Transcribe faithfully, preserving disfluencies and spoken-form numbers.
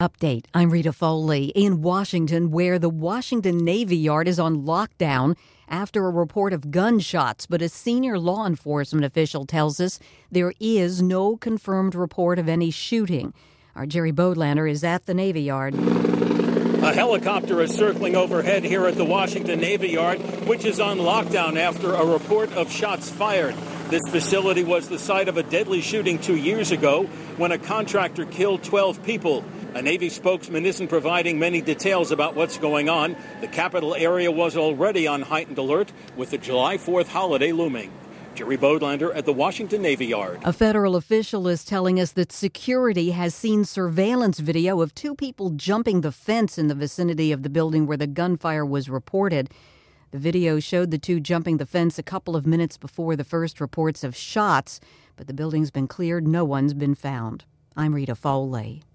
Update. I'm Rita Foley in Washington, where the Washington Navy Yard is on lockdown after a report of gunshots. But a senior law enforcement official tells us there is no confirmed report of any shooting. Our Jerry Bodlander is at the Navy Yard. A helicopter is circling overhead here at the Washington Navy Yard, which is on lockdown after a report of shots fired. This facility was the site of a deadly shooting two years ago when a contractor killed twelve people. A Navy spokesman isn't providing many details about what's going on. The capital area was already on heightened alert with the July fourth holiday looming. Jerry Bodlander at the Washington Navy Yard. A federal official is telling us that security has seen surveillance video of two people jumping the fence in the vicinity of the building where the gunfire was reported. The video showed the two jumping the fence a couple of minutes before the first reports of shots, but the building's been cleared. No one's been found. I'm Rita Foley.